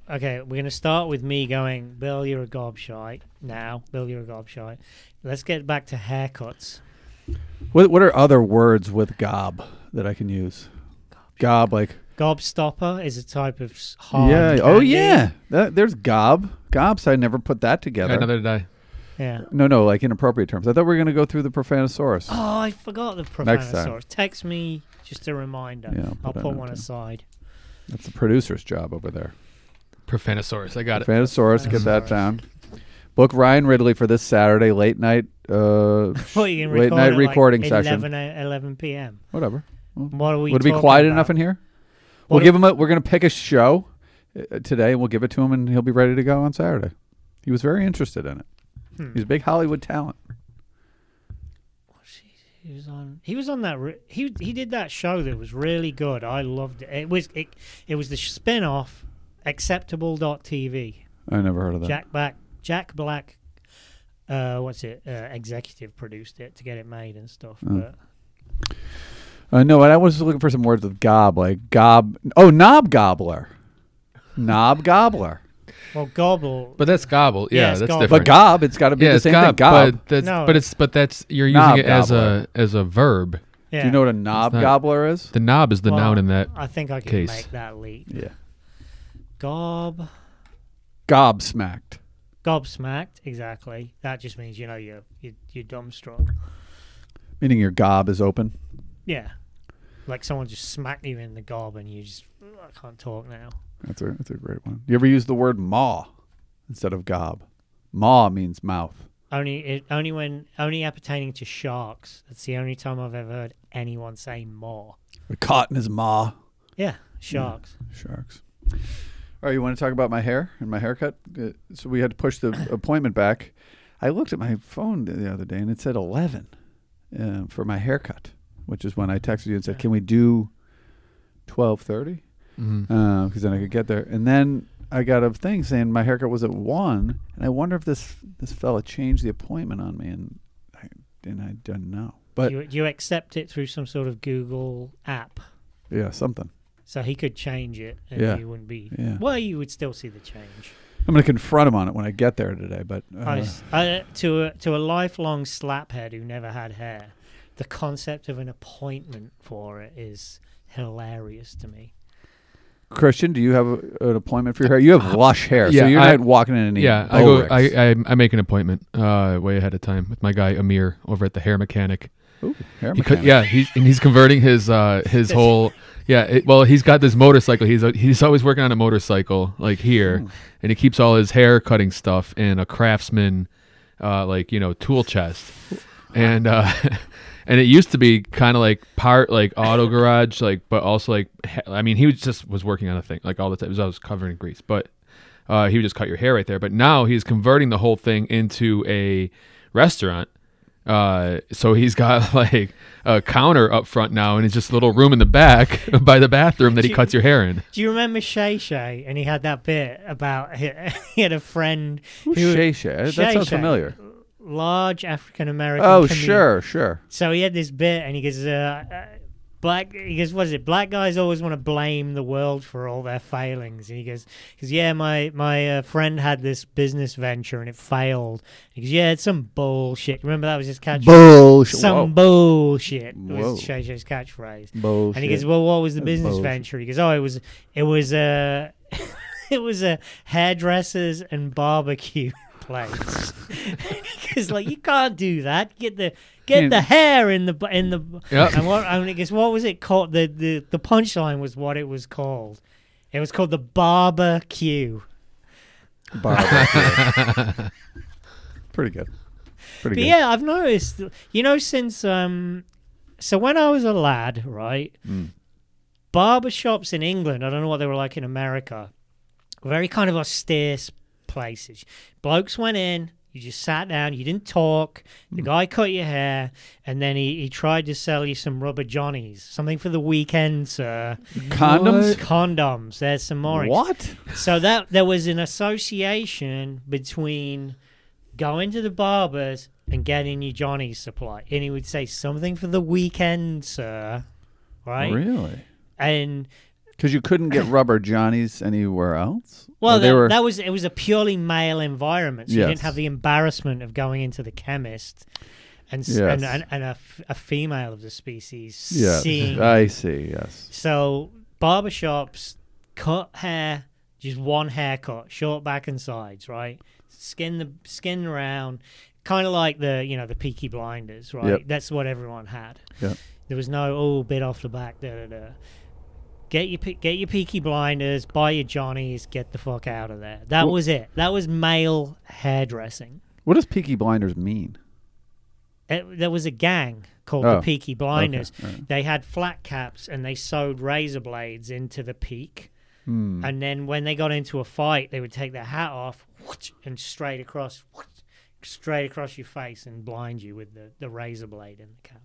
okay, we're going to start with me going, Bill, you're a gobshite. Now, Bill, you're a gobshite. Let's get back to haircuts. What are other words with gob that I can use? Gob, like... Gobstopper is a type of hard Yeah. candy. Oh, yeah. There's gob. Gobs, I never put that together. Another day. Yeah. No, like inappropriate terms. I thought we were going to go through the Profanosaurus. Oh, I forgot the Next time. Profanosaurus. Text me just a reminder. Yeah, I'll put put that one note down. aside. That's the producer's job over there. Profanosaurus. I got it. Profanosaurus, get that Profanosaurus. down. Book Ryan Ridley for this Saturday, late night What, you can late record night at recording like session. 11 p.m. Whatever. What are we Would it be talking quiet about? enough in here? What We're going to pick a show today, and we'll give it to him, and he'll be ready to go on Saturday. He was very interested in it. He's a big Hollywood talent. He was on that. He did that show that was really good. I loved it. It was the spin-off Acceptable.tv. I never heard of that. Jack Black. Executive produced it to get it made and stuff. Oh. But No, I was looking for some words with gob, like gob. Oh, knob gobbler. Knob gobbler. well, gobble. But that's gobble. Yeah, Yeah, it's that's gobble. different. But gob, it's got to be yeah, the it's same thing. gob, Gob. No. That's you're Knob using it gobbler. as a verb. Yeah. Do you know what a knob not- gobbler is? The knob is the Well, noun in that. I think I can case. make that leap. Yeah. Gobsmacked. Gobsmacked. Exactly. That just means you're dumbstruck. Meaning your gob is open. Yeah. Like someone just smacked you in the gob and you just I can't talk now. That's a great one. You ever use the word maw instead of gob? Maw means mouth. Only appertaining to sharks. That's the only time I've ever heard anyone say more. We're caught in his maw. Yeah, sharks. Sharks. All right, you want to talk about my hair and my haircut? So we had to push the appointment back. I looked at my phone the other day and it said 11 for my haircut, which is when I texted you and said, "Can we do 12:30?" Because then I could get there. And then I got a thing saying my haircut was at 1, and I wonder if this fella changed the appointment on me, and I didn't know. But Do you accept it through some sort of Google app? yeah, something. So he could change it and Yeah. you wouldn't be... Yeah. Well, you would still see the change. I'm going to confront him on it when I get there today. But To a lifelong slaphead who never had hair, the concept of an appointment for it is hilarious to me. Christian, do you have an appointment for your hair? You have lush hair, so yeah, you're not walking in any. Yeah, I go. I make an appointment way ahead of time with my guy Amir over at the hair mechanic. Ooh, hair He mechanic. he's converting his whole. Yeah, well, he's got this motorcycle. He's always working on a motorcycle like here, and he keeps all his hair cutting stuff in a Craftsman, tool chest, and and it used to be kind of like part like auto garage, but also he was working on a thing like all the time. I was covered in grease, but he would just cut your hair right there. But now he's converting the whole thing into a restaurant. So he's got like a counter up front now, and it's just a little room in the back by the bathroom that he cuts your hair in. Do you remember Shay Shay? And he had that bit about he had a friend Who's who Shay Shay? That Shay sounds Shay, familiar. large African American. Oh, comedian. sure. So he had this bit, and he goes, He goes, what is it? Black guys always want to blame the world for all their failings. And he goes, yeah, my friend had this business venture and it failed. He goes, yeah, it's some bullshit. Remember that was his catchphrase? Bullshit. Some bullshit Whoa. was Shay Shay's catchphrase. Bullshit. And he goes, well, what was the That's business bullshit. venture? He goes, oh, it was it was a hairdressers and barbecue place. Because you can't do that. Get the hair in the Yep. and he goes, what was it called? The punchline was what it was called. It was called the barbecue. Barbecue. Pretty good. But yeah, I've noticed, since so when I was a lad, right, barbershops in England, I don't know what they were like in America, very kind of austere places. Blokes went in, you just sat down, you didn't talk, the guy cut your hair, and then he tried to sell you some rubber johnnies, something for the weekend, sir. Condoms? Condoms, there's some more. What? So that there was an association between going to the barbers and getting your Johnny's supply. And he would say, something for the weekend, sir. Right? Really? And Because you couldn't get rubber Johnnies anywhere else? Well, Or it was a purely male environment, so you Yes. didn't have the embarrassment of going into the chemist and Yes. a female of the species Yes, seeing. I see, yes. So barbershops cut hair, just one haircut, short back and sides, right? Skin around, kind of like the Peaky Blinders, right? Yep. That's what everyone had. Yep. There was no bit off the back, da da da. Get your Peaky Blinders, buy your Johnnies, get the fuck out of there. That was it. That was male hairdressing. What does Peaky Blinders mean? There was a gang called the Peaky Blinders. Okay. Right. They had flat caps and they sewed razor blades into the peak. Hmm. And then when they got into a fight, they would take their hat off and straight across your face and blind you with the razor blade in the cap.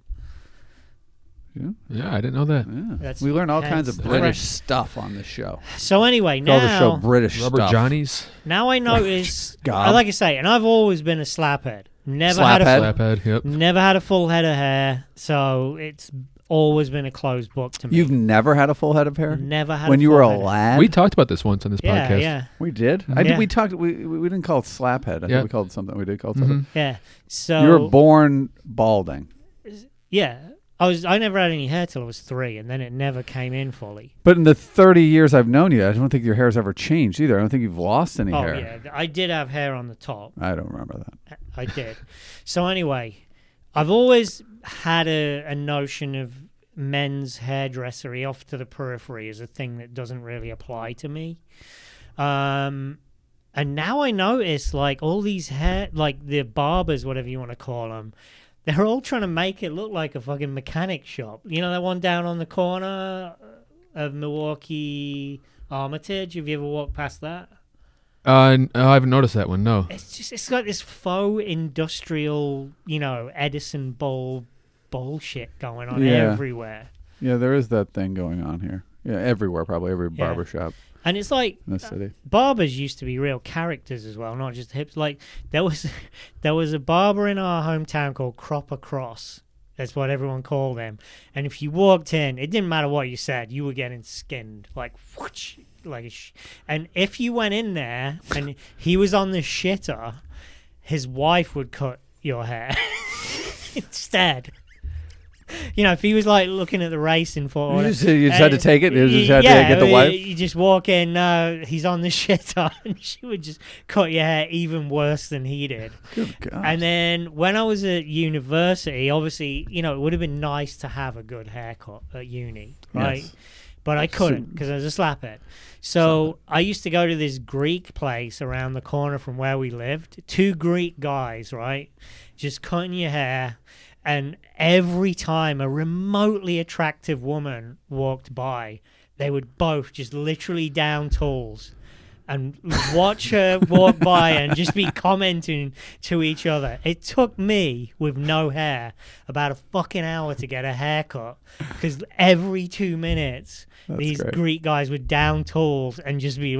Yeah, I didn't know that. Yeah. We learn all kinds of hence- British stuff on this show. So anyway, Call the show now British Rubber stuff. Johnnies. now I notice, Gob. like I say, and I've always been a slaphead. Never had a Slaphead? Slaphead. Yep. never had a full head of hair, so it's always been a closed book to me. You've never had a full head of hair? never had When a you full were a head of- lad? We talked about this once on this Yeah, podcast. yeah, We did? Yeah. We talked. We didn't call it slaphead. I Yeah. think we called it something. We did call it something. yeah. So You were born balding. yeah. I never had any hair till I was 3, and then it never came in fully. But in the 30 years I've known you, I don't think your hair's ever changed either. I don't think you've lost any hair. Yeah, I did have hair on the top. I don't remember that. I did. So anyway, I've always had a notion of men's hairdressery off to the periphery as a thing that doesn't really apply to me. And now I notice like all these like the barbers, whatever you want to call them, they're all trying to make it look like a fucking mechanic shop. You know that one down on the corner of Milwaukee Armitage? Have you ever walked past that? I haven't noticed that one. No. It's got this faux industrial, Edison bulb bullshit going on Yeah. everywhere. Yeah, there is that thing going on here. Yeah, everywhere, probably every Yeah. barbershop And it's like in the city. barbers used to be real characters as well, not just hips. Like there was a barber in our hometown called Cropper Cross. That's what everyone called him. And if you walked in, it didn't matter what you said, you were getting skinned like whoosh, and if you went in there and he was on the shitter, his wife would cut your hair instead. If he was like looking at the racing for You just had to take it? You just had to get the wife? You just walk in, he's on the shitter, and she would just cut your hair even worse than he did. Good God. And then when I was at university, obviously, it would have been nice to have a good haircut at uni, right? Yes. But I couldn't because I was a slaphead. So I used to go to this Greek place around the corner from where we lived. 2 Greek guys, right? Just cutting your hair. And every time a remotely attractive woman walked by, they would both just literally down tools and watch her walk by and just be commenting to each other. It took me, with no hair, about a fucking hour to get a haircut because every 2 minutes, these great. Greek guys would down tools and just be,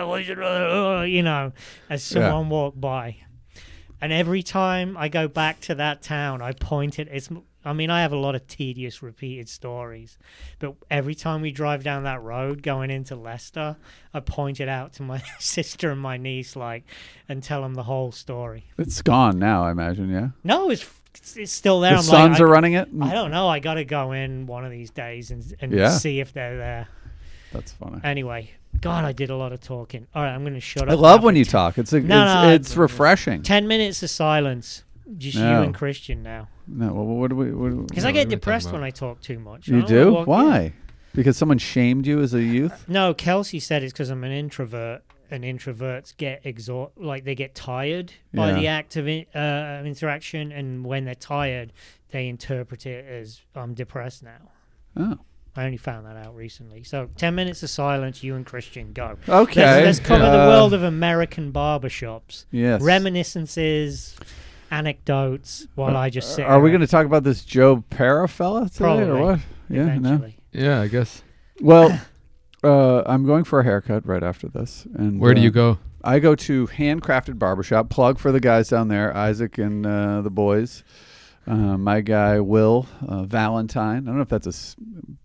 as someone walked by. And every time I go back to that town, I point it. I have a lot of tedious, repeated stories, but every time we drive down that road going into Leicester, I point it out to my sister and my niece, and tell them the whole story. It's gone now, I imagine, yeah? No, it's still there. The Suns are running it? I don't know. I got to go in one of these days and Yeah. see if they're there. That's funny. Anyway, God, I did a lot of talking. All right, I'm going to shut up. I love now when for you talk. It's No, refreshing. 10 minutes of silence. Just No. you and Christian now. No, what do we? Because No, I what get are we depressed talking when about? I talk too much. You I don't do? wanna walk Why? in. Because someone shamed you as a youth? No, Kelsey said it's because I'm an introvert, and introverts get they get tired by Yeah. the act of interaction, and when they're tired, they interpret it as I'm depressed now. Oh. I only found that out recently. So 10 minutes of silence, you and Christian, go. Okay. Let's cover the world of American barbershops. Yes. Reminiscences, anecdotes, while I just sit Are we here. going to talk about this Joe Pera fella today Probably, or what? Yeah, no. eventually. Yeah, I guess. Well, I'm going for a haircut right after this. And Where do you go? I go to Handcrafted Barbershop. Plug for the guys down there, Isaac and the boys. My guy, Will Valentine. I don't know if that's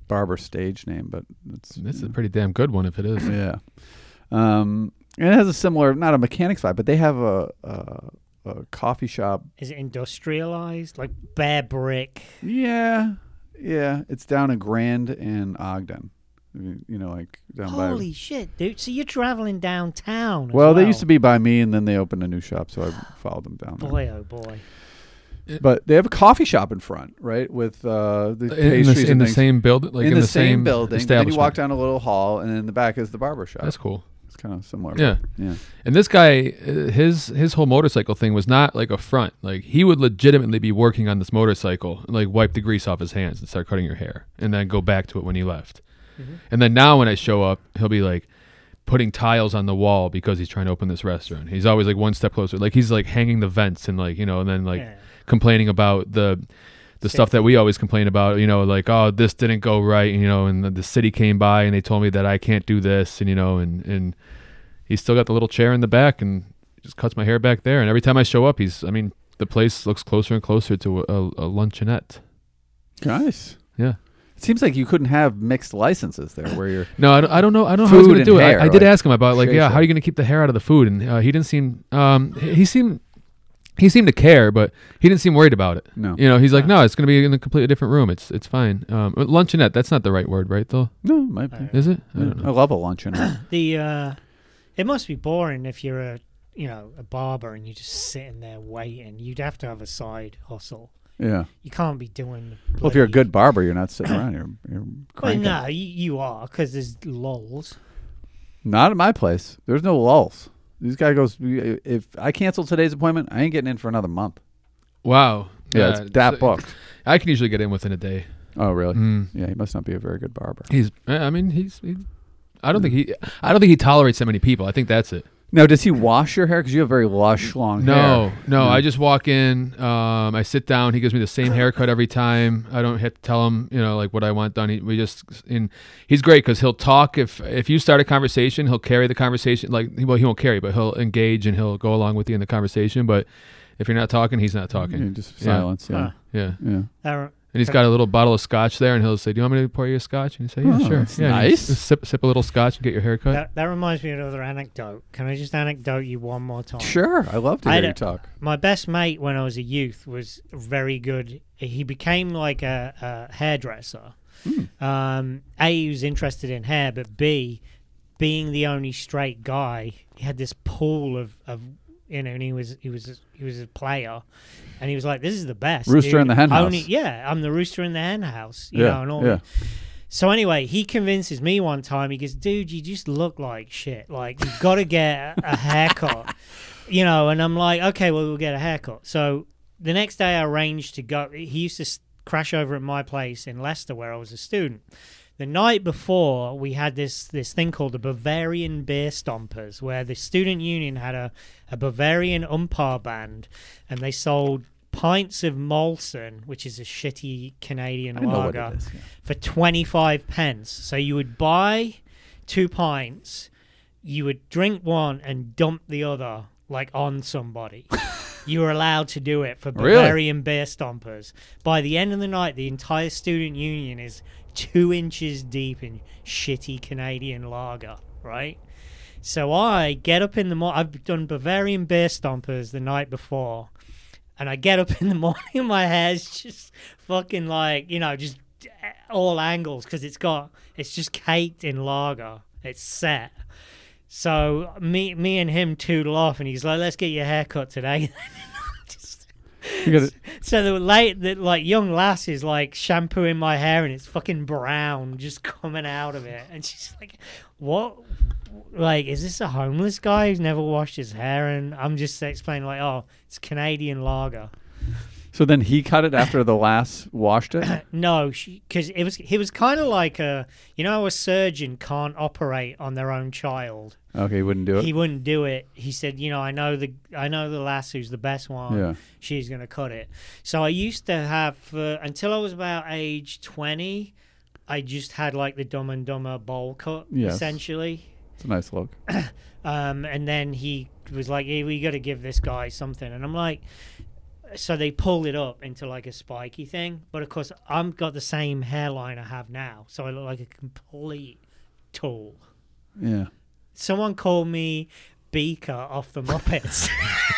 barber stage name, but This is a pretty damn good one if it is. yeah. And it has a similar, not a mechanics vibe, but they have a coffee shop. Is it industrialized? Like bare brick? Yeah. It's down in Grand and Ogden. Like down by. Holy shit, dude. So you're traveling downtown. Well, they used to be by me, and then they opened a new shop, so I followed them down there. Boy, oh boy. But they have a coffee shop in front, right, with the pastries in the things. same building, like in in the same building. Then you walk establishment. down a little hall, and in the back is the barber shop. That's cool. It's kind of similar. Yeah. Yeah. And this guy, his whole motorcycle thing was not like a front. Like he would legitimately be working on this motorcycle, and like wipe the grease off his hands and start cutting your hair, and then go back to it when he left. Mm-hmm. And then now when I show up, he'll be like putting tiles on the wall because he's trying to open this restaurant. He's always like one step closer. Like he's like hanging the vents and like, and then like complaining about the stuff that we always complain about, like, oh, this didn't go right, and the city came by and they told me that I can't do this, and and he's still got the little chair in the back and just cuts my hair back there. And every time I show up, the place looks closer and closer to a luncheonette. Nice. Yeah. It seems like you couldn't have mixed licenses there where you're. No, I don't know. I don't know how Food he's going to and do it. hair, I did like ask him about like, Shay how are you going to keep the hair out of the food? And he didn't seem. He seemed to care, but he didn't seem worried about it. No. He's like, no, it's going to be in a completely different room. It's fine. Luncheonette. That's not the right word, right? Though. No, it might be. Is it? I don't know. I love a luncheonette. It must be boring if you're a barber and you're just sitting there waiting. You'd have to have a side hustle. Yeah. You can't be doing. Well, if you're a good barber, you're not sitting around. You're Well, cranking. no, you are, because there's lulls. Not at my place. There's no lulls. This guy goes, if I cancel today's appointment, I ain't getting in for another month. Wow. Yeah, it's that booked. I can usually get in within a day. Oh, really? Mm. Yeah, he must not be a very good barber. He's. I don't think he tolerates that many people. I think that's it. Now, does he wash your hair? Because you have very lush, long hair. No. I just walk in. I sit down. He gives me the same haircut every time. I don't have to tell him, like what I want done. He's great because he'll talk. If you start a conversation, he'll carry the conversation. He won't carry, but he'll engage and he'll go along with you in the conversation. But if you're not talking, he's not talking. Yeah, just silence. Yeah. Yeah. Yeah. And he's got a little bottle of scotch there, and he'll say, "Do you want me to pour you a scotch?" And you say, "Yeah, sure." That's yeah, nice. Just sip a little scotch and get your hair cut. That reminds me of another anecdote. Can I just anecdote you one more time? Sure. I love to hear you talk. My best mate when I was a youth was very good. He became like a hairdresser. A, he was interested in hair, but B, being the only straight guy, he had this pool of and he was a player, and he was like, "This is the best Rooster dude. in the hen house." I'm the rooster in the hen house, and all. Yeah. So anyway, he convinces me one time. He goes, "Dude, you just look like shit. Like you've got to get a haircut, And I'm like, "Okay, well, we'll get a haircut." So the next day, I arranged to go. He used to crash over at my place in Leicester, where I was a student. The night before, we had this thing called the Bavarian Beer Stompers, where the student union had a Bavarian umpire band, and they sold pints of Molson, which is a shitty Canadian lager, for 25 pence. So you would buy 2 pints, you would drink one and dump the other, like on somebody. You were allowed to do it for Bavarian Beer Stompers. By the end of the night, the entire student union is 2 inches deep in shitty Canadian lager, right? So I get up in the morning. I've done Bavarian Beer Stompers the night before, and I get up in the morning and my hair's just fucking like, just all angles because it's just caked in lager. It's set. So me and him tootle off, and he's like, "Let's get your haircut today." So the young lass is like shampooing my hair, and it's fucking brown just coming out of it, and she's like, "What? Like, is this a homeless guy who's never washed his hair?" And I'm just explaining like, "Oh, it's Canadian lager." So then he cut it after the lass washed it? No, because he was kind of like a surgeon can't operate on their own child. Okay, he wouldn't do it. He wouldn't do it. He said, I know the lass who's the best one. Yeah. She's gonna cut it. So I used to have until I was about age 20. I just had like the Dumb and Dumber bowl cut, essentially. It's a nice look. And then he was like, "Hey, we got to give this guy something," and I'm like, so they pulled it up into like a spiky thing. But of course, I've got the same hairline I have now, so I look like a complete tool. Yeah. Someone called me Beaker off the Muppets.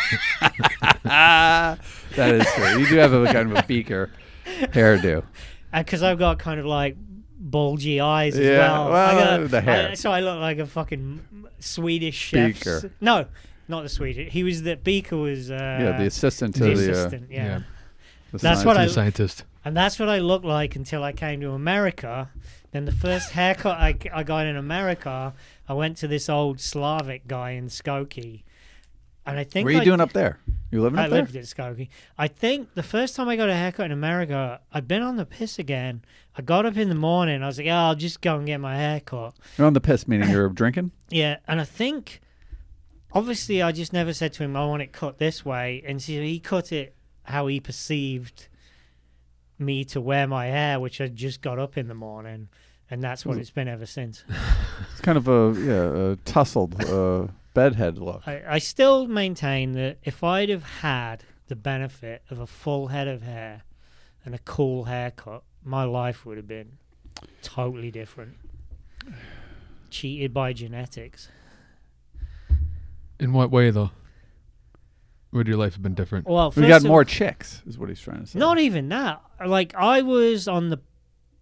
That is true. You do have a kind of a Beaker hairdo. Because I've got kind of like bulgy eyes as Yeah, well, the hair. so I look like a fucking Swedish chef. Beaker. No, not the Swedish. He was Beaker was. Yeah, the assistant to the the. assistant. Yeah. The That's what scientist. Scientist. And that's what I looked like until I came to America. Then the first haircut I got in America, I went to this old Slavic guy in Skokie. And I think What are you doing up there? You living I up there? lived at Skokie. I think the first time I got a haircut in America, I'd been on the piss again. I got up in the morning. I was like, oh, I'll just go and get my haircut. You're on the piss, meaning you're drinking? Yeah, and I think, obviously, I just never said to him, I want it cut this way. And so he cut it how he perceived me to wear my hair, which I just got up in the morning. And that's what it's been ever since. It's kind of a tousled bedhead look. I still maintain that if I'd have had the benefit of a full head of hair and a cool haircut, my life would have been totally different. Cheated by genetics. In what way, though? Would your life have been different? Well, We got more chicks, is what he's trying to say. Not even that. Like, I was on the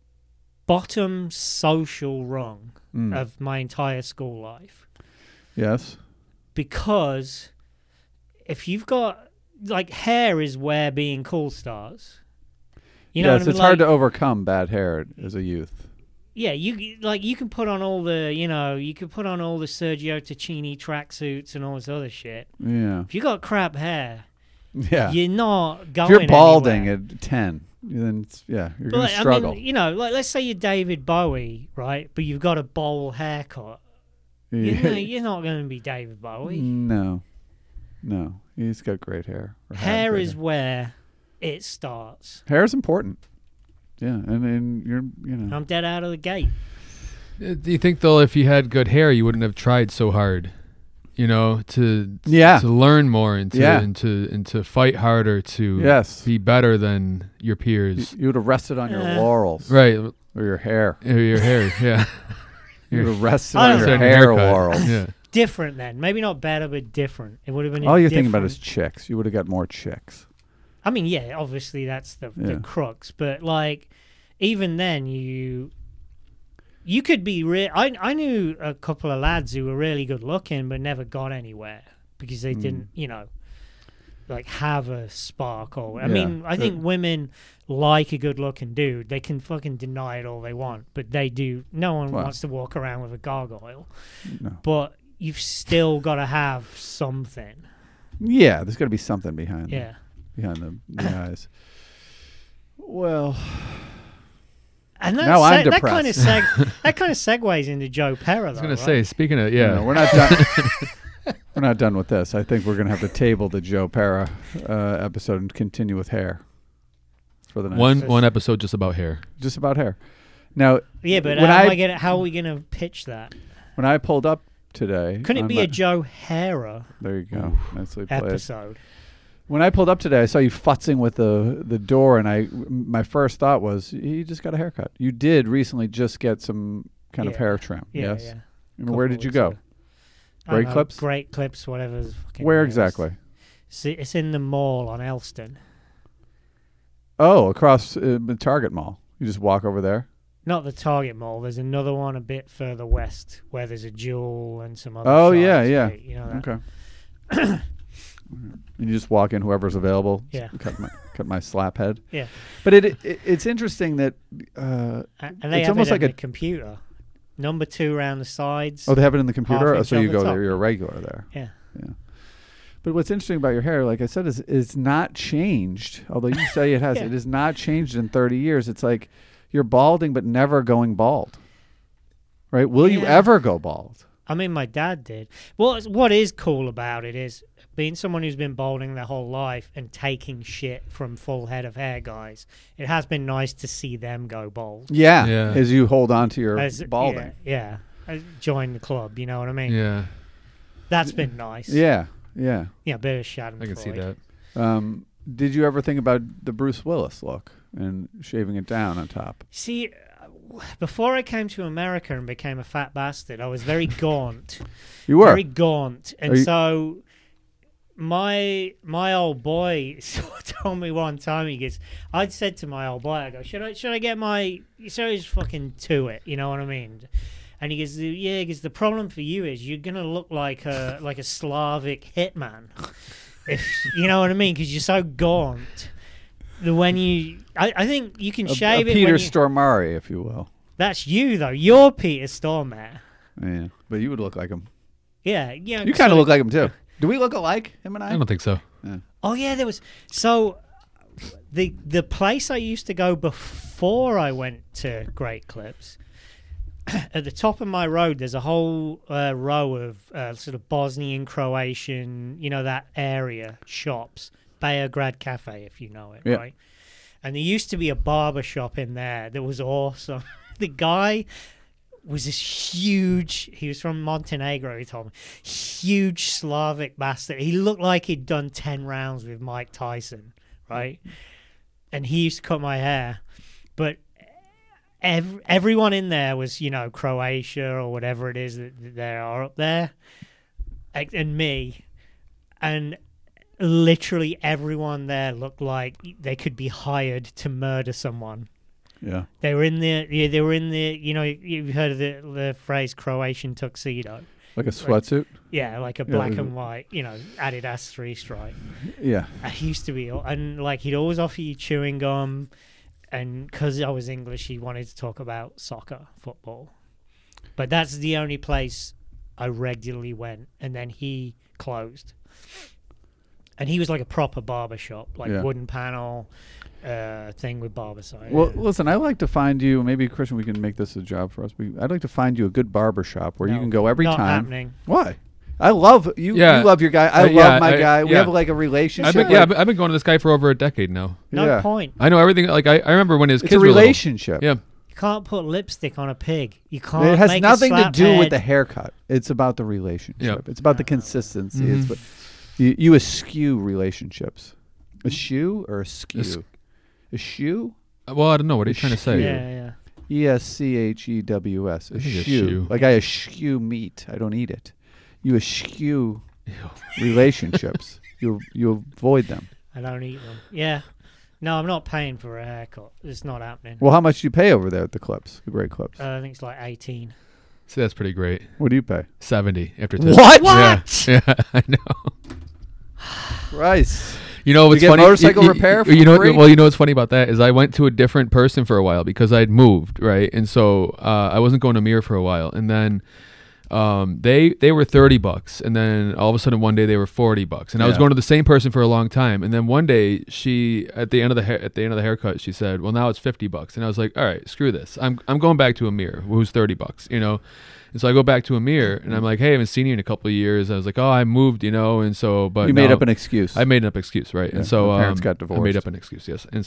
bottom social rung of my entire school life. Yes. Because if you've got, like, hair is where being cool starts. You know Yes, what I mean? it's hard to overcome bad hair as a youth. Yeah, you can put on all the, you could put on all the Sergio Tacchini tracksuits and all this other shit. Yeah. If you got crap hair, Yeah. you're not going If you're balding anywhere. at 10, then you're going to But, struggle. I mean, like, let's say you're David Bowie, right? But you've got a bowl haircut. You're not going to be David Bowie. No. He's got great hair. Or had Hair great is where it starts. Hair is important. Yeah, and you're, I'm dead out of the gate. Do you think, though, if you had good hair, you wouldn't have tried so hard? To learn more and to fight harder, to be better than your peers. You would have rested on your laurels. Right. Or your hair. Your hair, yeah. You would have rested I on don't your know. hair Haircut. laurels. Yeah. Different then. Maybe not better, but different. It would have been All you're thinking about different- is chicks. You would have got more chicks. I mean, yeah, obviously that's the crux. But, like, even then, you could be I knew a couple of lads who were really good looking but never got anywhere because they didn't, like have a spark. Or I mean, I think women like a good looking dude. They can fucking deny it all they want, but they do. No one wants to walk around with a gargoyle. No. But you've still got to have something. Yeah, there's got to be something behind Yeah. behind the eyes. Well, And now I'm that depressed. that kind of segues into Joe Pera. I was going to say, speaking of, yeah. we're not done. We're not done with this. I think we're going to have to table the Joe Pera episode and continue with hair for the next one episode just about hair. just about hair. Now, Yeah, but when how are we gonna pitch that? when I pulled up today, Couldn't it on be my- a Joe Hera There you go. Nicely played. episode? When I pulled up today, I saw you futzing with the door, and my first thought was, you just got a haircut. You did recently just get some kind of Yeah. hair trim. Yeah, yes. yeah. And where did you weeks go? ago. I Great don't know, Clips? Great Clips, whatever. the fucking Where name is. exactly? It's in the mall on Elston. Oh, across the Target Mall. You just walk over there. Not the Target Mall. There's another one a bit further west where there's a Jewel and some other. Oh, shops, yeah, yeah. right? You know that. Okay. And you just walk in, whoever's available. Yeah. Cut my slap head. Yeah. But it's interesting that And they it's have almost it like on a the computer. Number 2 around the sides. oh, they have it in the computer. Half Oh, so inch you on the go top. there. You're a regular there. Yeah. Yeah. But what's interesting about your hair, like I said, is it's not changed. Although you say it has, Yeah. it has not changed in 30 years. It's like you're balding, but never going bald. Right? Will you Yeah. ever go bald? I mean, my dad did. Well, what is cool about it is being someone who's been balding their whole life and taking shit from full head of hair guys. It has been nice to see them go bald. Yeah. Yeah. As you hold on to your As- balding. Yeah. Join the club, you know what I mean? Yeah, That's been nice. Yeah. Yeah. Yeah, a bit of Schadenfreude. I can see that. Did you ever think about the Bruce Willis look and shaving it down on top? See, before I came to America and became a fat bastard, I was very gaunt. You were. Very gaunt. And Are you- so my old boy sort of told me one time, he goes, I'd said to my old boy, I go, should I get my, so he's fucking to it, you know what I mean? And he goes, yeah, because the problem for you is you're going to look like a Slavic hitman. If you know what I mean, because you're so gaunt. I think you can shave it. Peter when you, Stormare, if you will. That's you though. You're Peter Stormare. Yeah, but you would look like him. Yeah. You kind of look like him too. Do we look alike, him and I? I don't think so. Oh yeah, there was. So the place I used to go before I went to Great Clips. At the top of my road, there's a whole row of sort of Bosnian, Croatian, you know, that area shops. Beograd Cafe, if you know it, Yeah. right? And there used to be a barber shop in there that was awesome. The guy was this huge, he was from Montenegro, he told me, huge Slavic bastard. He looked like he'd done 10 rounds with Mike Tyson, right? And he used to cut my hair. But everyone in there was, you know, Croatia or whatever it is that they are up there, and me, and literally everyone there looked like they could be hired to murder someone. Yeah. They were in the, you know, you've heard of the phrase Croatian tuxedo. Like a sweatsuit? Yeah, like a black and white, you know, Adidas 3-stripe. Yeah. He used to be, and like he'd always offer you chewing gum. And because I was English, he wanted to talk about soccer, football. But that's the only place I regularly went. And then he closed. And he was like a proper barber shop, like wooden panel thing with barber side. Well, listen, I like to find you, maybe, Christian, we can make this a job for us. I'd like to find you a good barber shop where you can go every not time. Happening. Why? I love you. Yeah. You love your guy. I love yeah, my guy. We yeah. have like a relationship. I've been going to this guy for over a decade now. No point. I know everything. Like I remember when his It's kids a were little. relationship. Yeah. You can't put lipstick on a pig. You can't. It has make nothing a to slap do head. with the haircut. It's about the relationship. Yep. It's about the consistency. Mhm. It's what, you eschew relationships. A shoe or a skew? A shoe? Well, I don't know. What are you trying to say? Yeah. ESCHEWS. A I think a shoe. shoe. Like I eschew meat. I don't eat it. You eschew relationships. You avoid them. I don't eat them. Yeah. No, I'm not paying for a haircut. It's not happening. Well, how much do you pay over there at the Clips? The Great Clips. I think it's like 18. See, that's pretty great. What do you pay? 70 after tax. What? Yeah, I know. Christ. You know what's get funny? motorcycle repair for you know, free? well, you know what's funny about that is I went to a different person for a while because I'd moved, right? And so I wasn't going to Mir for a while, and then they were $30, and then all of a sudden one day they were $40, and I was Yeah. going to the same person for a long time, and then one day she at the end of the haircut she said, "Well, now it's $50," and I was like, "All right, screw this. I'm going back to Amir, who's $30, you know." And so I go back to Amir, and I'm like, "Hey, I haven't seen you in a couple of years." I was like, "Oh, I moved, you know," and so but You made now- up an excuse. I made an up excuse, right? Yeah, And so my parents got I made divorced. up an excuse, yes. And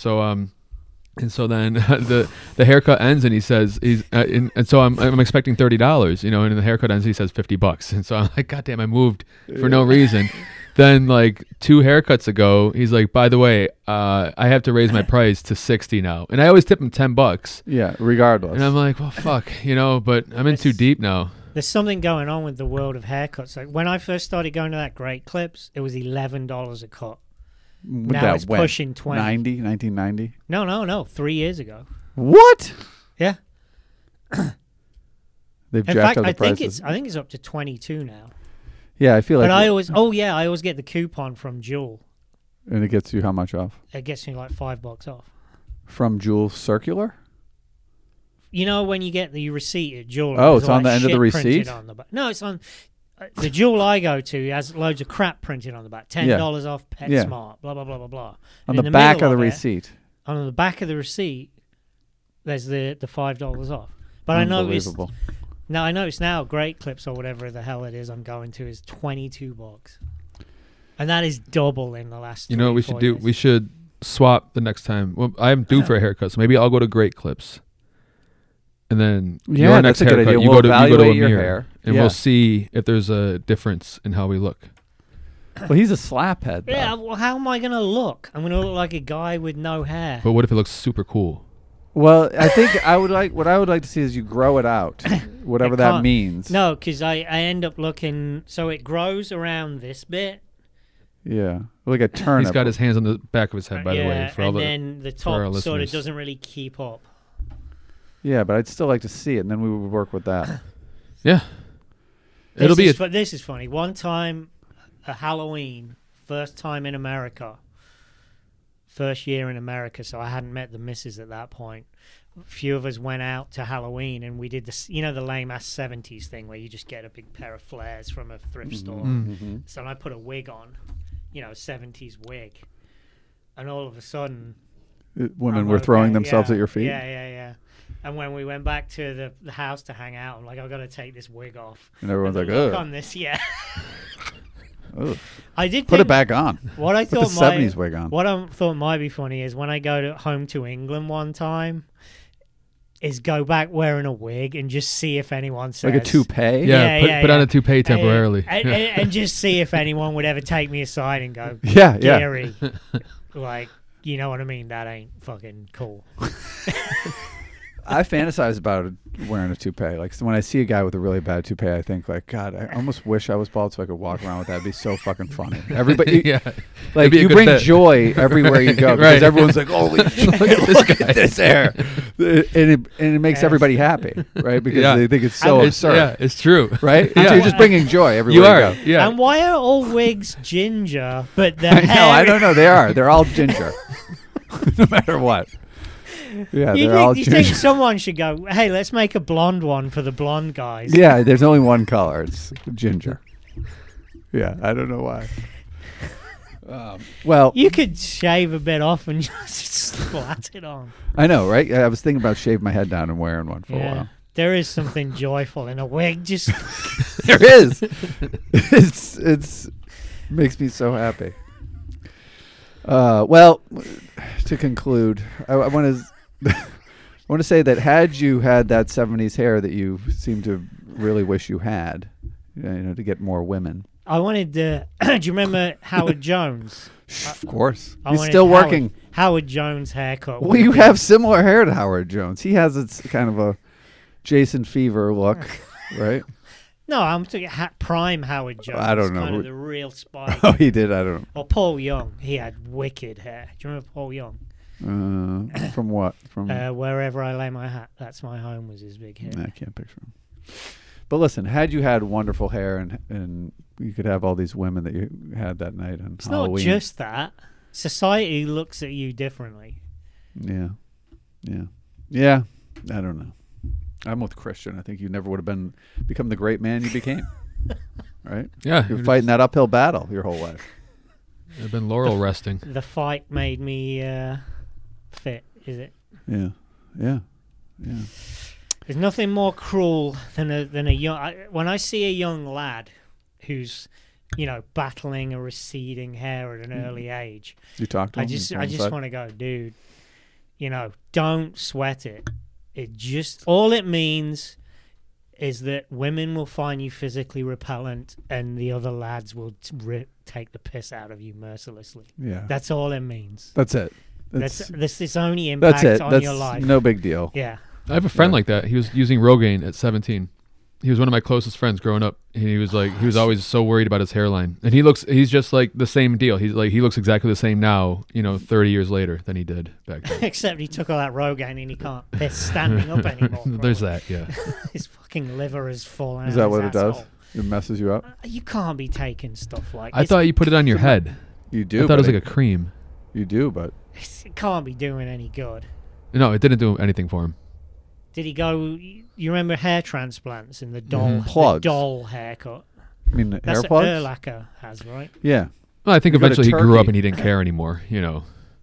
so then the haircut ends, and he says and so I'm expecting $30, you know, and the haircut ends, he says $50, and so I'm like, God damn, I moved for no reason. Then like 2 haircuts ago, he's like, by the way, I have to raise my price to $60 now, and I always tip him $10, Yeah, regardless. and I'm like, well, fuck, you know, but I'm in too deep now. There's something going on with the world of haircuts. Like when I first started going to that Great Clips, it was $11 a cut. With Now that it's when? pushing 20. 1990. No, 3 years ago. What? Yeah. They've In jacked fact, up the I think prices. it's up to 22 now. Yeah, I feel like. But I always get the coupon from Jewel. And it gets you how much off? It gets me like $5 off. From Jewel Circular? You know when you get the receipt at Jewel? Oh, there's it's all on that the end of the shit printed receipt? on the back. No, it's on the Jewel I go to has loads of crap printed on the back. $10 off PetSmart, blah blah blah blah blah. On And the in back middle of the it, receipt. On the back of the receipt, there's the $5 off. But I noticed Unbelievable. I noticed now Great Clips or whatever the hell it is I'm going to is $22, and that is double in the last. You know what we 3-4 should do? years. We should swap the next time. Well, I'm due for a haircut, so maybe I'll go to Great Clips. And then Yeah, your that's next a good haircut, idea. you We'll go to evaluate your Amir, hair. and Yeah. we'll see if there's a difference in how we look. Well, he's a slaphead. Though. Yeah, well, how am I going to look? I'm going to look like a guy with no hair. But what if it looks super cool? Well, I think what I would like to see is you grow it out, whatever that means. No, because I end up looking, so it grows around this bit. Yeah, like a turnip. He's got his hands on the back of his head, by the way. For all and the, then the for our top sort of listeners. doesn't really keep up. Yeah, but I'd still like to see it, and then we would work with that. Yeah. It'll be This is funny. One time, a Halloween, first time in America, first year in America, so I hadn't met the missus at that point. A few of us went out to Halloween, and we did this, the lame-ass 70s thing where you just get a big pair of flares from a thrift store. Mm-hmm. So I put a wig on, 70s wig, and all of a sudden... Women were throwing themselves at your feet? Yeah. And when we went back to the house to hang out, I'm like, I've got to take this wig off. And everyone's like, ugh. ugh. On this, yeah. Ugh. I did Put it back on. What I Put thought the 70s wig on. What I thought might be funny is when I go home to England one time, is go back wearing a wig and just see if anyone says... Like a toupee? Put on a toupee temporarily. And just see if anyone would ever take me aside and go, yeah. Gary, like, you know what I mean? That ain't fucking cool. I fantasize about wearing a toupee. Like, so when I see a guy with a really bad toupee, I think, like, God, I almost wish I was bald so I could walk around with that. It'd be so fucking funny. Everybody, like, you bring joy everywhere you go because everyone's like, holy shit, look at this hair. And it makes everybody happy, right? Because they think it's so absurd. Yeah, it's true. Right? So you're just bringing joy everywhere you go. Yeah. And why are all wigs ginger, but the I hair... know, I don't know. They are. They're all ginger. No matter what. Yeah, they're all you ginger. think someone should go, hey, let's make a blonde one for the blonde guys. Yeah, there's only one color. It's ginger. Yeah, I don't know why. Well, You could shave a bit off and just splat it on. I know, right? I was thinking about shaving my head down and wearing one for a while. There is something joyful in a wig. Just There is. It's makes me so happy. Well, to conclude, I want to say that had you had that 70s hair that you seem to really wish you had, to get more women. I wanted to... do you remember Howard Jones? Of course. I He's wanted still working. Howard Jones haircut. Well, you have similar hair to Howard Jones. He has its kind of a Jason Fever look, right? No, I'm talking prime Howard Jones. I don't know. Kind of the real spike. Oh, he did? I don't Or Paul Young. He had wicked hair. Do you remember Paul Young? know. From what? From Wherever I lay my hat, that's my home was his big hair. I can't picture him. But listen, had you had wonderful hair and you could have all these women that you had that night on It's Halloween. not just that. Society looks at you differently. Yeah. I don't know. I'm with Christian. I think you never would have become the great man you became. Right? Yeah. You're fighting that uphill battle your whole life. I've been laurel resting. The fight made me fit, is it? Yeah. There's nothing more cruel than a young... when I see a young lad who's, battling a receding hair at an early age, You talk to him? I just want to go, dude, don't sweat it. All it means is that women will find you physically repellent and the other lads will take the piss out of you mercilessly. Yeah. That's all it means. That's it. This only impact That's it. on That's your life. no big deal. Yeah. I have a friend like that. He was using Rogaine at 17. He was one of my closest friends growing up. He was always so worried about his hairline. And he's just like the same deal. He looks exactly the same now, 30 years later than he did back then. Except he took all that Rogaine and he can't piss standing up anymore. There's that, yeah. His fucking liver has fallen out. Is that of his what it does? asshole. It messes you up? You can't be taking stuff like I thought you put it on your head. You do. I thought it was like a cream. You do, but it can't be doing any good. No, it didn't do anything for him. Did he go? You remember hair transplants and the doll, Plugs. the doll haircut? I mean, That's hair what plugs? Erlacher has, right? Yeah. Well, I think You go to eventually he grew up Turkey. and he didn't care anymore, Yeah.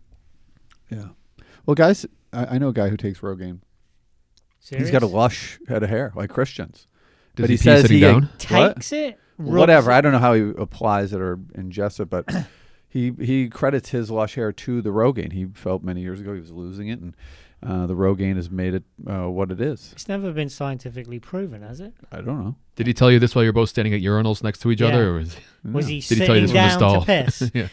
Well, guys, I know a guy who takes Rogaine. Serious? He's got a lush head of hair, like Christian's. Does But he he pee says sitting he down? takes it. rubs Whatever. it. I don't know how he applies it or ingests it, but he credits his lush hair to the Rogaine. He felt many years ago he was losing it, and The Rogaine has made it what it is. It's never been scientifically proven, has it? I don't know. Did he tell you this while you're both standing at urinals next to each Yeah. other? Or Was he Did he tell you sitting this from the down to stall? piss? Yeah.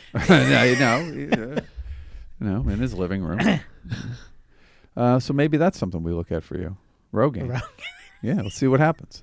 No, in his living room. So maybe that's something we look at for you. Rogaine. Yeah, let's see what happens.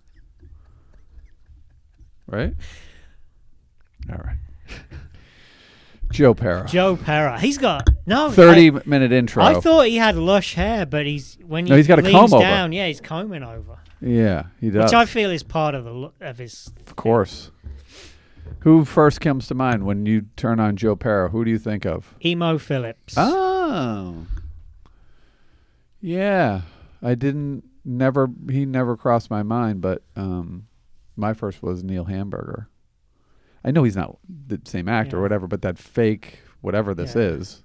Right? All right. Joe Pera. Joe Pera. He's got 30-minute intro. I thought he had lush hair, but he's he's got a leans comb over. down, yeah, he's combing over, Yeah, he does. which I feel is part of the look of his. Of course. Who first comes to mind when you turn on Joe Pera? Who do you think of? Emo Phillips. Oh. Yeah. He never crossed my mind, but my first was Neil Hamburger. I know he's not the same actor or whatever, but that fake whatever this is.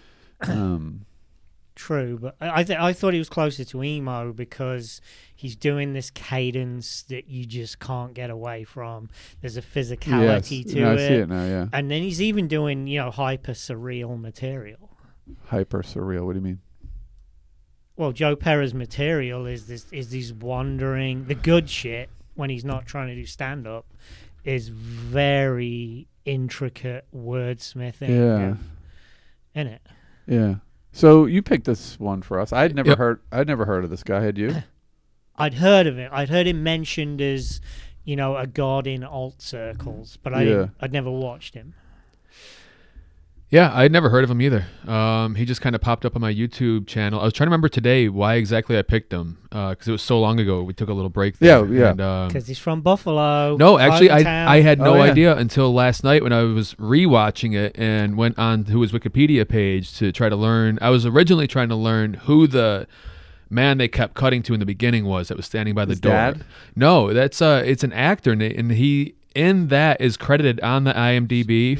True, but I thought he was closer to emo because he's doing this cadence that you just can't get away from. There's a physicality to I it. see it now, yeah. And then he's even doing, hyper surreal material. Hyper surreal. What do you mean? Well, Joe Pera's material is these wandering, the good shit when he's not trying to do stand up is very intricate wordsmithing in it. Yeah. So you picked this one for us. I'd never heard of this guy, had you? I'd heard of it. I'd heard him mentioned as, a god in alt circles, but I'd never watched him. Yeah, I'd never heard of him either. He just kind of popped up on my YouTube channel. I was trying to remember today why exactly I picked him because it was so long ago. We took a little break there. Yeah. Because he's from Buffalo. No, actually, I had no yeah. idea until last night when I was rewatching it and went on to his Wikipedia page to try to learn. I was originally trying to learn who the man they kept cutting to in the beginning was that was standing by the door. Dad? No, that's it's an actor, and he in that is credited on the IMDb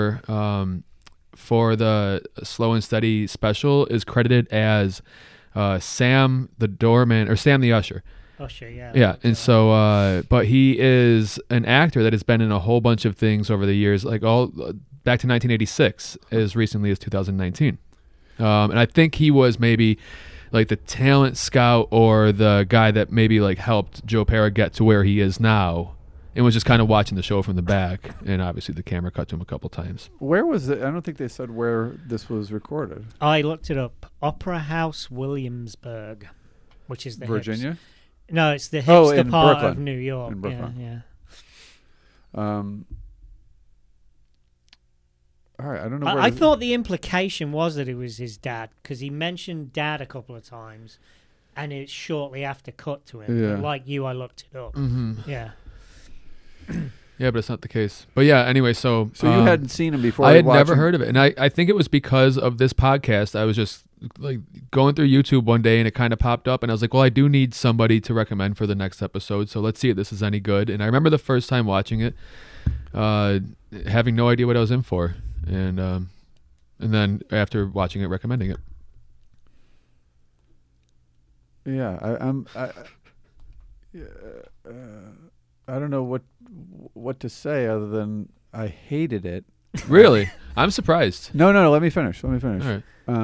for the Slow and Steady special is credited as Sam the doorman or Sam the usher. Usher, yeah. Yeah, and so, but he is an actor that has been in a whole bunch of things over the years, like all back to 1986, as recently as 2019. And I think he was maybe like the talent scout or the guy that maybe like helped Joe Pera get to where he is now. And was just kind of watching the show from the back, and obviously the camera cut to him a couple times. Where was it? I don't think they said where this was recorded. I looked it up. Opera House, Williamsburg, which is the Virginia? No, it's the hipster in part Brooklyn. of New York. In Brooklyn. Yeah. All right, I don't know. I thought the implication was that it was his dad because he mentioned dad a couple of times, and it's shortly after cut to him. Yeah. But like you, I looked it up. Mm-hmm. Yeah. Yeah, but it's not the case. But yeah, anyway, so you hadn't seen him before. I had never heard of it, and I think it was because of this podcast. I was just like going through YouTube one day, and it kind of popped up, and I was like, well, I do need somebody to recommend for the next episode, so let's see if this is any good. And I remember the first time watching it, having no idea what I was in for, and then after watching it, recommending it. Yeah, I don't know what to say other than I hated it. Really? I'm surprised. No. Let me finish. All right.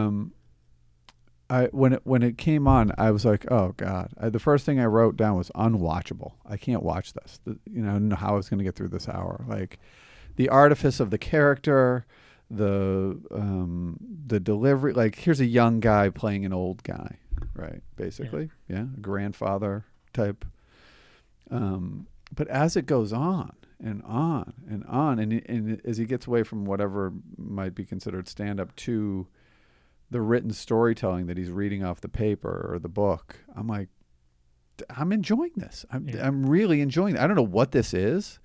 When it came on, I was like, oh God. The first thing I wrote down was unwatchable. I can't watch this. I don't know how I was going to get through this hour. Like the artifice of the character, the delivery. Like here's a young guy playing an old guy, right? Basically, yeah, a grandfather type. But as it goes on and on and on, and as he gets away from whatever might be considered stand-up to the written storytelling that he's reading off the paper or the book, I'm like, I'm enjoying this. I'm really enjoying it. I don't know what this is,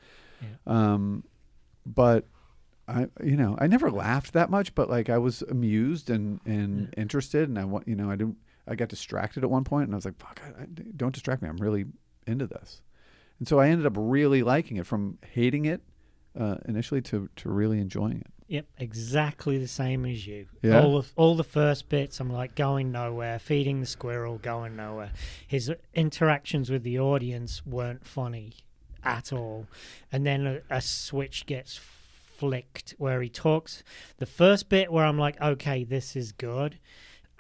but I never laughed that much, but like I was amused and interested, and I got distracted at one point, and I was like, fuck, don't distract me. I'm really into this. And so I ended up really liking it, from hating it initially to really enjoying it. Yep, exactly the same as you. Yeah. All the first bits, I'm like going nowhere, feeding the squirrel, going nowhere. His interactions with the audience weren't funny at all. And then a switch gets flicked where he talks. The first bit where I'm like, okay, this is good.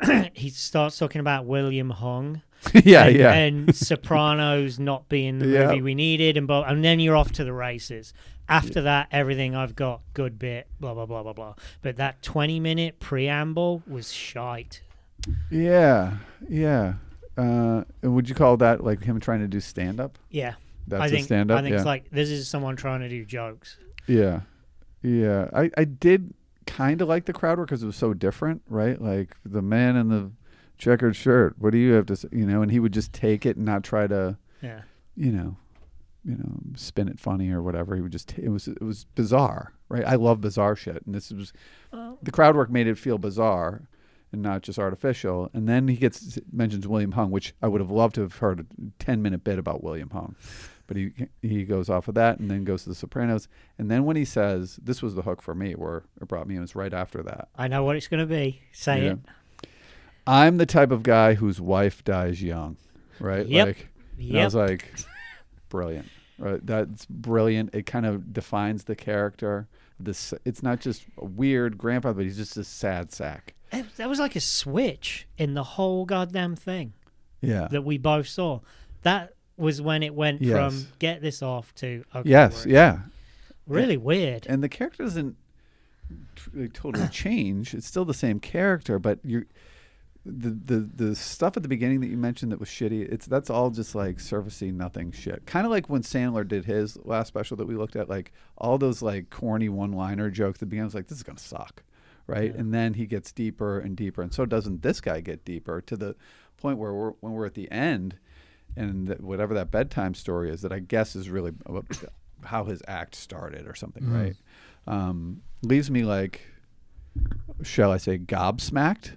he starts talking about William Hung. yeah, and, yeah. and Sopranos not being the Yeah. movie we needed, and then you're off to the races. After that, everything I've got, good bit, blah, blah, blah, blah, blah. But that 20-minute preamble was shite. Yeah, yeah. And would you call that like him trying to do stand-up? Yeah. That's I think, a stand-up? I think yeah. it's like, this is someone trying to do jokes. Yeah. Yeah. I did kind of like the crowd work because it was so different, right? Like the man in the checkered shirt, what do you have to say? You know, and he would just take it and not try to, Yeah. you know, spin it funny or whatever. He would just, it was bizarre, right? I love bizarre shit. And this was, the crowd work made it feel bizarre and not just artificial. And then he mentions William Hung, which I would have loved to have heard a 10-minute bit about William Hung. But he goes off of that and then goes to The Sopranos. And then when he says, this was the hook for me, where it brought me, it was right after that. I know what it's going to be. Say Yeah. it. I'm the type of guy whose wife dies young, right? Yep. Like, and I was like, brilliant. Right? That's brilliant. It kind of defines the character. It's not just a weird grandfather, but he's just a sad sack. That was like a switch in the whole goddamn thing Yeah. that we both saw. That was when it went Yes. from get this off to okay. Yes. Yeah. Really weird. And the character doesn't totally change. It's still the same character, but the stuff at the beginning that you mentioned that was shitty, that's all just like surfacey nothing shit. Kind of like when Sandler did his last special that we looked at, like all those like corny one-liner jokes at the beginning. I was like, this is gonna suck, right? Yeah. And then he gets deeper and deeper, and so doesn't this guy get deeper to the point where when we're at the end, and whatever that bedtime story is, that I guess is really about how his act started or something, right? Leaves me like, shall I say, gobsmacked,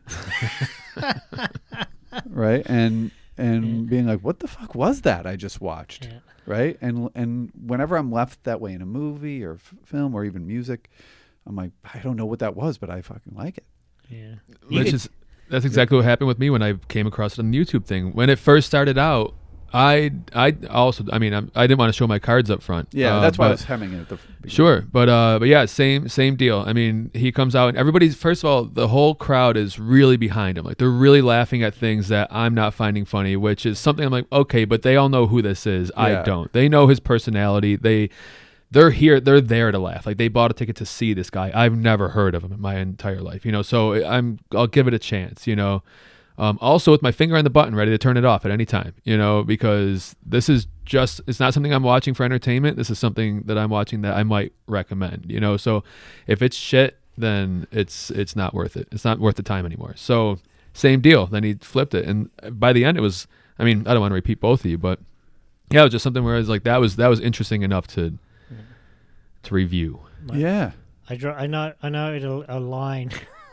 right? And being like, what the fuck was that I just watched, Yeah. right? And whenever I'm left that way in a movie or film or even music, I'm like, I don't know what that was, but I fucking like it. Yeah. That's exactly what happened with me when I came across it on the YouTube thing. When it first started out, I didn't want to show my cards up front. Yeah, that's why I was hemming it at the beginning. Sure, but yeah, same deal. I mean, he comes out and everybody's, first of all, the whole crowd is really behind him. Like they're really laughing at things that I'm not finding funny, which is something I'm like, okay, but they all know who this is. Yeah. I don't. They know his personality. They're here. They're there to laugh. Like they bought a ticket to see this guy. I've never heard of him in my entire life, so I'll give it a chance, Also with my finger on the button, ready to turn it off at any time, because this is it's not something I'm watching for entertainment. This is something that I'm watching that I might recommend, So if it's shit, then it's not worth it. It's not worth the time anymore. So same deal. Then he flipped it. And by the end it was, I don't want to repeat both of you, but yeah, it was just something where I was like, that was interesting enough to review. Yeah. I know a line.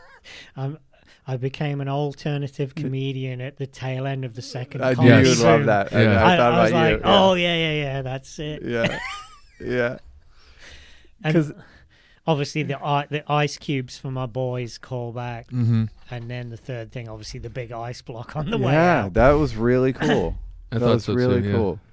I became an alternative comedian at the tail end of the second. I knew comedy you would boom. love that. Yeah. I thought I was about like, you. oh yeah, that's it. Yeah. Yeah. And 'Cause- obviously the ice cubes for my boys call back, Mm-hmm. and then the third thing, obviously the big ice block on the way Yeah, out. that was really cool. I That thought was so really too, yeah. cool.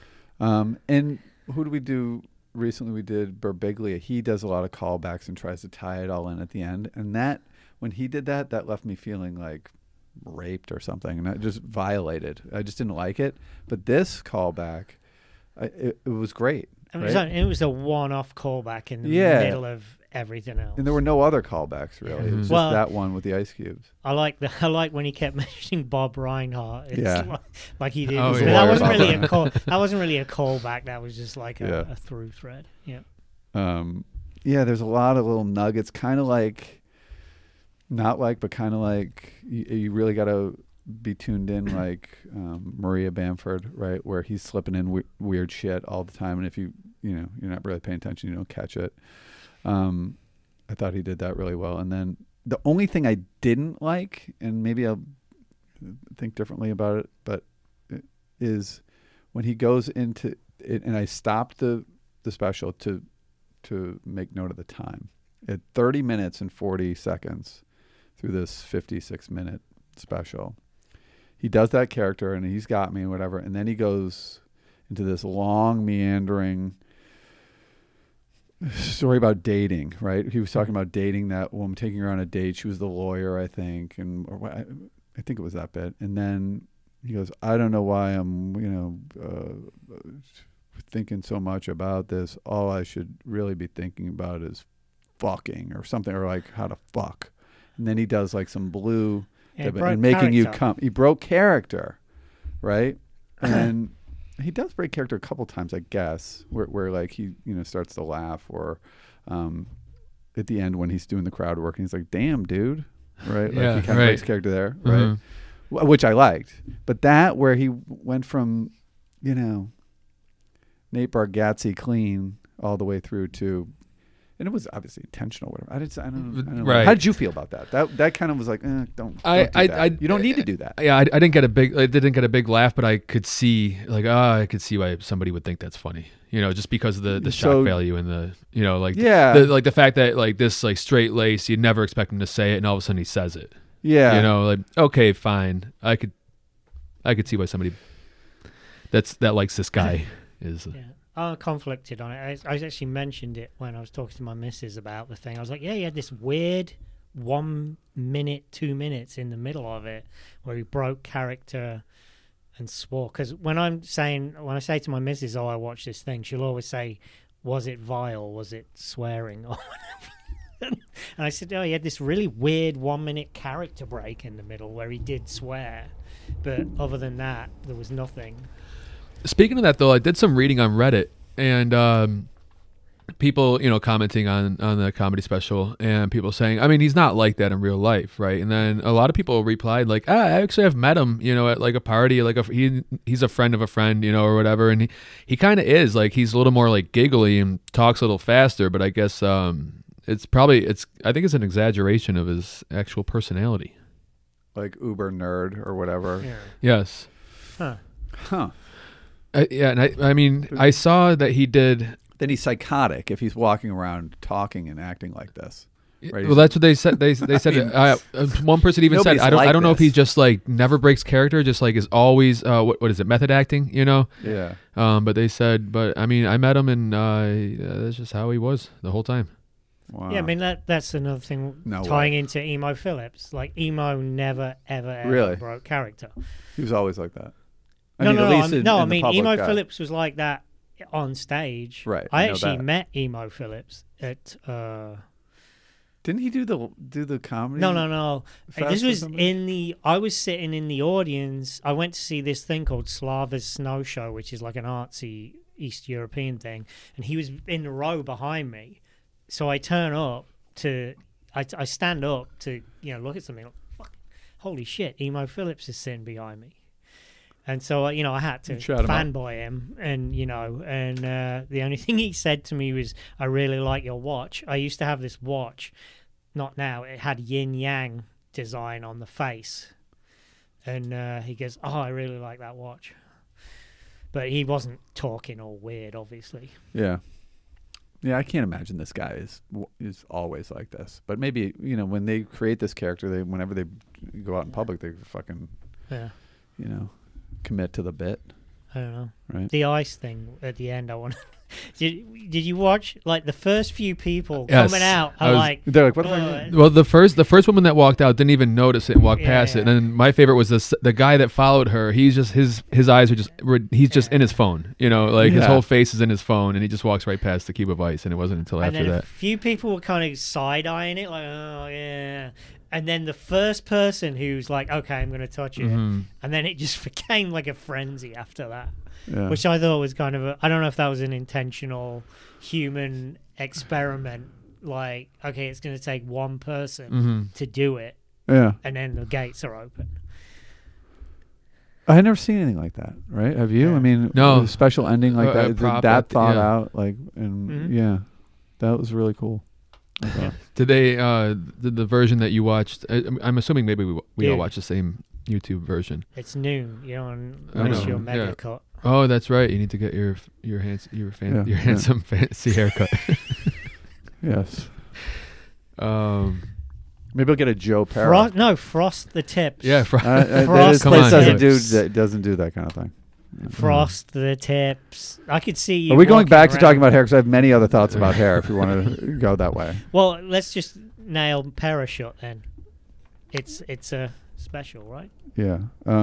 And who did we do recently? We did Birbiglia. He does a lot of callbacks and tries to tie it all in at the end. And that, when he did that left me feeling like raped or something, and I just violated. I just didn't like it. But this callback, it was great. Right? It was a one-off callback in the Yeah. middle of everything else. And there were no other callbacks really. It was just Well- that one with the ice cubes. I like when he kept mentioning Bob Reinhardt. It's Yeah. like he did. Oh, But yeah. that wasn't Bob really a Reinhardt. call. That wasn't really a callback. That was just like Yeah. a through thread. Yeah. Yeah, there's a lot of little nuggets, kind of like, not like, but kind of like, you really got to be tuned in, like Maria Bamford, right, where he's slipping in weird shit all the time, and if you're not really paying attention, you don't catch it. I thought he did that really well. And then the only thing I didn't like, and maybe I'll think differently about it, but is when he goes into it, and I stopped the special to make note of the time. At 30 minutes and 40 seconds through this 56-minute special, he does that character, and he's got me and whatever, and then he goes into this long, meandering story about dating, right? He was talking about dating that woman, taking her on a date. She was the lawyer, I think, I think it was that bit. And then he goes, I don't know why I'm, thinking so much about this. All I should really be thinking about is fucking or something, or like how to fuck. And then he does like some blue and making you come. He broke character, right? And he does break character a couple times, I guess, where like he starts to laugh, or at the end when he's doing the crowd work and he's like, "Damn, dude," right? Like he kind of breaks character there, right? Which I liked. But that where he went from, Nate Bargatze clean all the way through to, and it was obviously intentional. Whatever. I don't know. Right. How did you feel about that? That kind of was like, don't do that. You don't need to do that. Yeah, I didn't get a big laugh, but I could see why somebody would think that's funny. Just because of the shock value and the the fact that like this like straight lace, you'd never expect him to say it, and all of a sudden he says it. Yeah. Like, okay, fine. I could see why somebody that likes this guy is. Yeah. I'm conflicted on it. I actually mentioned it when I was talking to my missus about the thing. I was like, yeah, he had this weird 1 minute, 2 minutes in the middle of it where he broke character and swore. Because when I say to my missus, I watched this thing, she'll always say, was it vile? Was it swearing? Or whatever. And I said, he had this really weird 1 minute character break in the middle where he did swear. But other than that, there was nothing. Speaking of that, though, I did some reading on Reddit, and people, commenting on the comedy special, and people saying, I mean, he's not like that in real life, right? And then a lot of people replied, like, I actually have met him, at like a party, like he's a friend of a friend, or whatever, and he kind of is, like, he's a little more like giggly and talks a little faster, but I guess I think it's an exaggeration of his actual personality. Like uber nerd or whatever. Yeah. Yes. Huh. And I mean, I saw that he did. Then he's psychotic if he's walking around talking and acting like this. Right? Well, that's what they said. They said one person even said, I don't know if he just like never breaks character, just like is always what is it, method acting? Yeah. But they said, but I mean, I met him and that's just how he was the whole time. Wow. Yeah, I mean that's another thing tying into Emo Phillips. Like Emo never ever really broke character. He was always like that. I mean Emo Phillips was like that on stage. Right. I actually met Emo Phillips at. Didn't he do the comedy? No. This was I was sitting in the audience. I went to see this thing called Slava's Snow Show, which is like an artsy East European thing, and he was in the row behind me. So I turn up I stand up to look at something. Like, fuck, holy shit! Emo Phillips is sitting behind me. And so, I had to fanboy him, and the only thing he said to me was, "I really like your watch. I used to have this watch, not now. It had yin yang design on the face." And he goes, "Oh, I really like that watch." But he wasn't talking all weird, obviously. Yeah. Yeah, I can't imagine this guy is always like this. But maybe, when they create this character, whenever they go out in public, they fucking, commit to the bit. I don't know. Right. The ice thing at the end, I want to... Did you watch, like, the first few people coming out are they're like, what the fuck? Well, the first woman that walked out didn't even notice it and walked past it. And then my favorite was the guy that followed her. He's just, his eyes he's just in his phone, his whole face is in his phone, and he just walks right past the cube of ice, and it wasn't until after that. A few people were kind of side-eyeing it, like, oh, yeah. And then the first person who's like, okay, I'm going to touch it. Mm-hmm. And then it just became like a frenzy after that. Yeah. Which I thought was kind of I don't know if that was an intentional human experiment. Like, okay, it's going to take one person to do it. Yeah. And then the gates are open. I had never seen anything like that, right? Have you? Yeah. I mean, no. A special ending like that thought out, like, and that was really cool. Did they the version that you watched? I'm assuming maybe we all watched the same YouTube version. It's noon, unless you're mega cut. Oh, that's right. You need to get your handsome fancy haircut. Yes. Maybe I'll get a Joe Pera. Frost the tips. Yeah, this place doesn't do that kind of thing. Frost the tips. I could see you. Are we going walking back to around. talking about hair? Because I have many other thoughts about hair. If you want to go that way. Well, let's just nail Parashot then. It's a special, right? Yeah.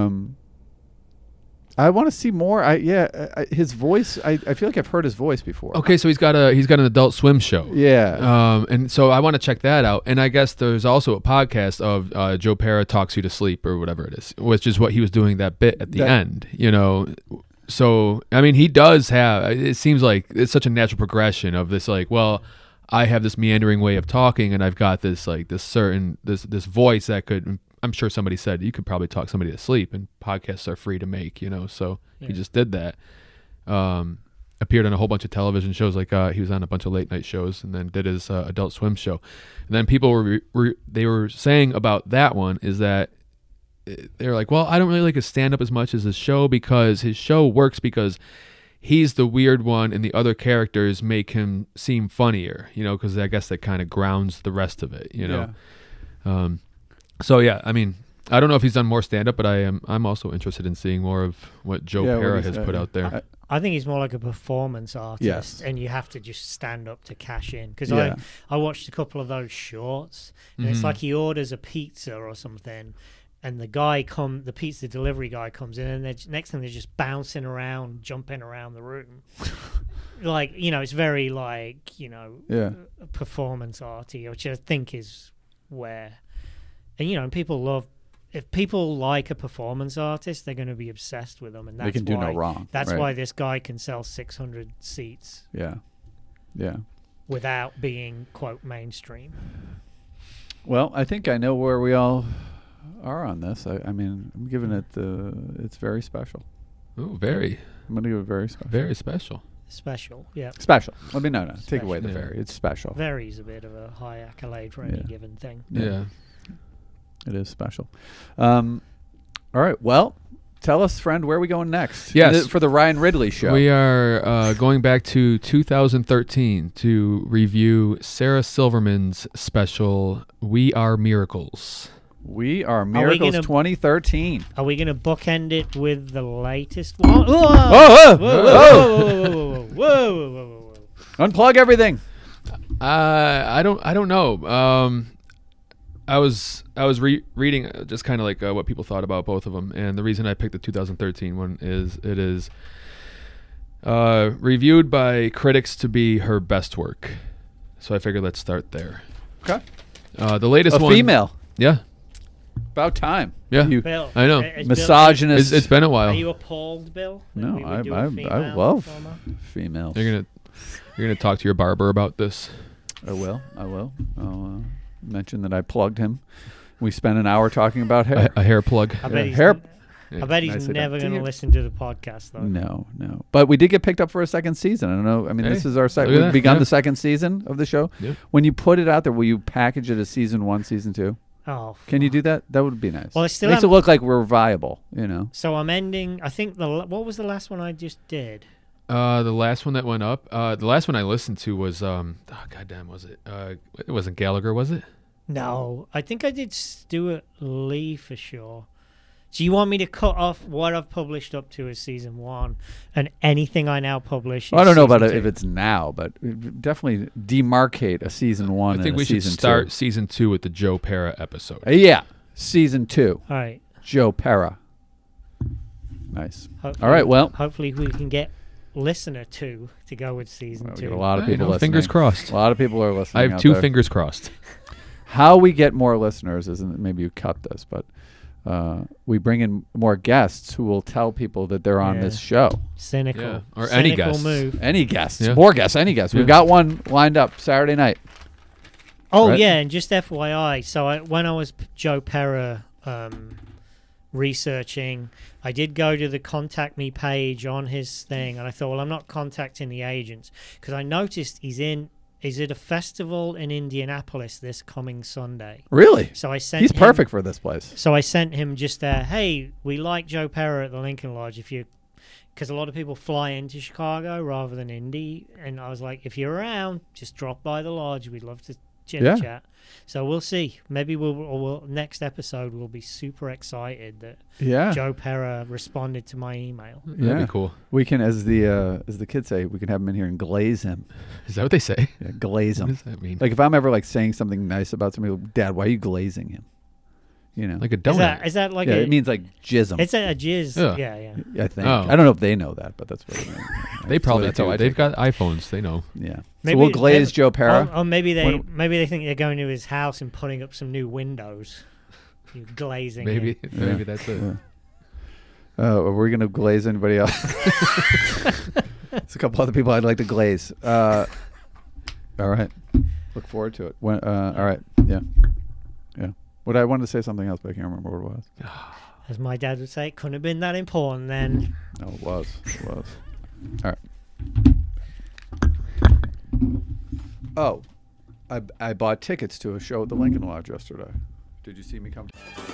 I want to see more. His voice. I feel like I've heard his voice before. Okay, so he's got an Adult Swim show. Yeah. And so I want to check that out. And I guess there's also a podcast of Joe Pera Talks You to Sleep or whatever it is, which is what he was doing that bit at the end, you know. So, I mean, he does have, it seems like it's such a natural progression of this, like, well, I have this meandering way of talking and I've got this, like, this voice that could, I'm sure somebody said you could probably talk somebody to sleep, and podcasts are free to make, you know. So he just did that. Appeared on a whole bunch of television shows, like he was on a bunch of late night shows, and then did his Adult Swim show. And then people were saying about that one is that they're like, well, I don't really like his stand up as much as his show, because his show works because he's the weird one and the other characters make him seem funnier, you know, because I guess that kind of grounds the rest of it, you know. Yeah. So yeah, I mean, I don't know if he's done more stand-up, but I'm also interested in seeing more of what Joe Pera has put out there. I think he's more like a performance artist, Yes. and you have to just stand up to cash in. Because Yeah. I watched a couple of those shorts, and it's like he orders a pizza or something, and the pizza delivery guy comes in, and next thing they're just bouncing around, jumping around the room. Like, you know, it's very like, you know, performance arty, which I think is where... And, you know, if people like a performance artist, they're going to be obsessed with them. And that's They can do no wrong. That's Right. why this guy can sell 600 seats Yeah. Yeah. without being, quote, mainstream. Well, I think I know where we all are on this. I mean, I'm giving it it's very special. Ooh, very, I'm going to give it very special. very special. Special, yeah. Special. Let me take Special. away the Yeah. very. It's special. Very's a bit of a high accolade for any Yeah. given thing. Yeah. It is special. All right. Well, tell us, friend, where are we going next? Yes. For the Ryan Ridley show. We are going back to 2013 to review Sarah Silverman's special, We Are Miracles. We Are Miracles 2013. Are we going to bookend it with the latest one? Whoa! Oh, Whoa! Whoa! Unplug everything. I don't know. I was reading just kind of like what people thought about both of them, and the reason I picked the 2013 one is it is reviewed by critics to be her best work. So I figured let's start there. Okay. The latest A one, female. yeah, About time. yeah. You Bill, I know. is misogynist. It's been a Bill, while. are you appalled, Bill? that No, we would do a I female love performer? females. You're gonna talk to your barber about this. I will. I'll mention that I plugged him. We spent an hour talking about hair. A hair plug. I bet he's, hair- I bet he's Nicely never done. going to listen to the podcast, though. No. But we did get picked up for a second season. I don't know. I mean, Hey, this is our second. look at We've that, begun yeah. the second season of the show. Yeah. When you put it out there, will you package it as season 1, season 2? Oh, Can you do that? That would be nice. Well, I still makes it haven't- look like we're viable, you know. So I'm ending. I think what was the last one I just did? The last one that went up, the last one I listened to was goddamn, was it? It wasn't Gallagher, was it? No, I think I did Stuart Lee for sure. So you want me to cut off what I've published up to as season 1, and anything I now publish? I don't know about season if 2? it's now, but definitely demarcate a season 1 I think and a we should season start 2. season 2 with the Joe Pera episode. Yeah, season 2. All right. Joe Pera. Nice. Hopefully, All right, well. hopefully we can get listener 2 to go with season Well, we 2. get a lot of Hey, people no, listening. fingers crossed. A lot of people are listening. I have out 2 there. fingers crossed. How we get more listeners isn't, maybe you cut this, but we bring in more guests who will tell people that they're on Yeah. this show. Cynical. Yeah, or any Cynical guests. move. Any guests, Yeah. more guests, any guests. We've Yeah. got one lined up Saturday night. Oh Right? yeah, and just FYI, so when I was Joe Pera researching, I did go to the contact me page on his thing, and I thought, well, I'm not contacting the agents because I noticed he's at a festival in Indianapolis this coming Sunday. Really? So I sent He's him, perfect for this place. So I sent him just hey, we like Joe Pera at the Lincoln Lodge because a lot of people fly into Chicago rather than Indy, and I was like, if you're around, just drop by the lodge. We'd love to Yeah. chat. So we'll see. Maybe we'll next episode we'll be super excited that Yeah. Joe Pera responded to my email. That'd Yeah. be cool. We can, as the kids say, we can have him in here and glaze him. Is that what they say? Yeah, glaze What him. does that mean? Like if I'm ever like saying something nice about somebody, Dad, why are you glazing him? You know, Like a donut. Is that like yeah, a? it means like jizz him. It's a jizz. Yeah. Yeah. I think. Oh. I don't know if they know that, but that's what it means. They probably that's how do. I They've take got iPhones. They know. it. Yeah. Maybe- so we'll glaze maybe- Joe Pera. Or maybe they When- think they're going to his house and putting up some new windows. You glazing. Maybe it. maybe that's it. Yeah. Are we going to glaze anybody else? There's a couple other people I'd like to glaze. All right. Look forward to it. All right. Yeah. Yeah. What I wanted to say something else, but I can't remember what it was. As my dad would say, it couldn't have been that important then. No, it was. It was. All right. Oh, I bought tickets to a show at the Lincoln Lodge yesterday. Did you see me come?